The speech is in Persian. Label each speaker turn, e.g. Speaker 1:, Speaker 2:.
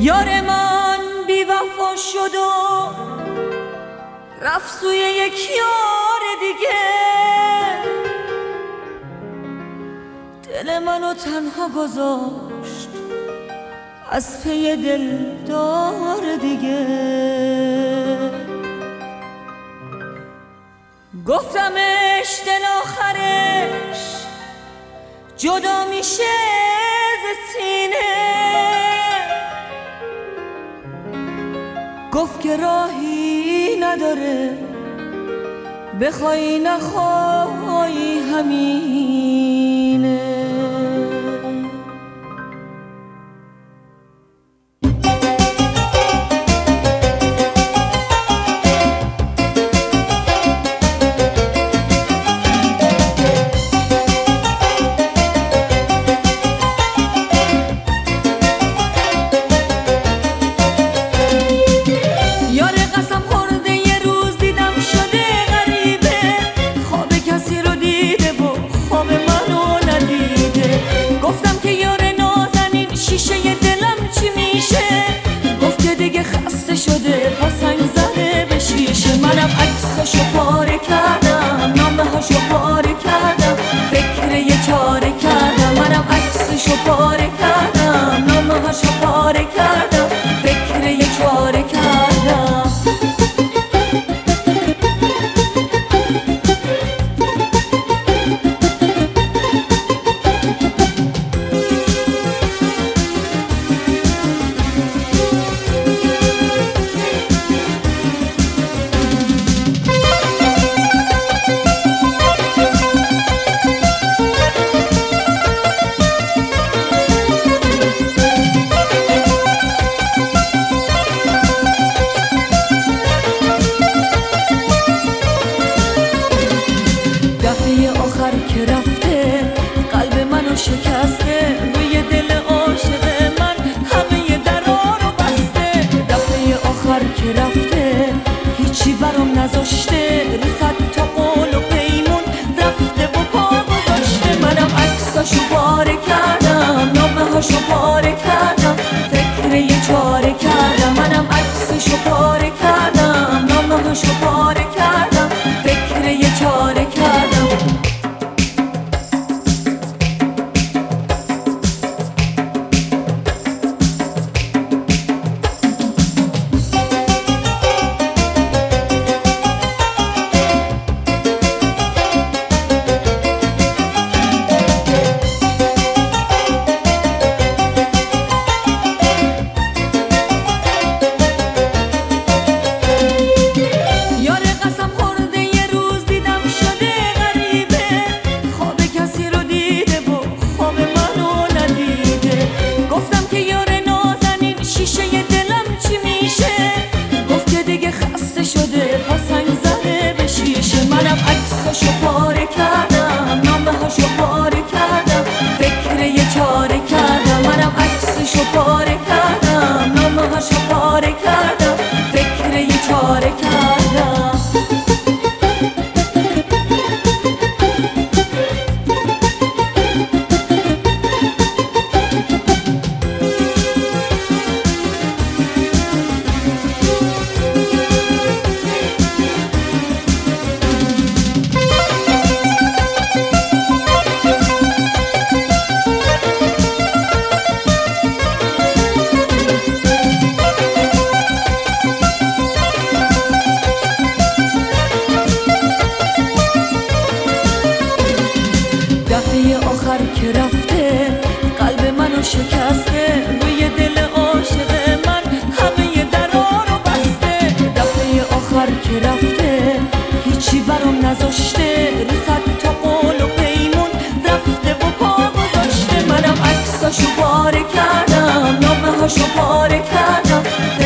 Speaker 1: یار من بی وفا شد و رفت سوی یک یار دیگه، دل منو تنها گذاشت از پی دلدار دیگه. گفتمش دل آخرش جدا میشه ز سینه، گفت که راهی نداره بخوای نخوای همینه. منم عکساشو پاره کردم، نامه هاشو پاره کردم، فکر یه چاره کردم. منم عکساشو پاره کردم، نامه هاشو پاره کردم، فکر یه چاره کردم. که رفته قلب منو شکسته، روی دل عاشق من همه درا رو بسته. دفعه آخر که رفته هیچی برام نذاشته، رو صد تا قول و پیمون رفته و پا گذاشته. منم عکساشو پاره کردم، نامه هاشو پاره کردم، فکر یه چاره کردم. منم عکساشو پاره کردم، نامه هاشو پاره کردم، فکر یه چاره کردم. منم عکساشو پاره کردم، نامه هاشو پاره کردم، فکر یه چاره کردم. منم عکساشو پاره کردم، نامه هاشو پاره کردم، فکر یه چاره کردم. دفعه آخر که رفته قلب منو شکسته، روی دل عاشق من همه درا رو بسته. دفعه آخر که رفته هیچی برام نذاشته، رو صد تا قول و پیمون رفته و پا گذاشته. منم عکساشو پاره کردم، نامه هاشو پاره کردم،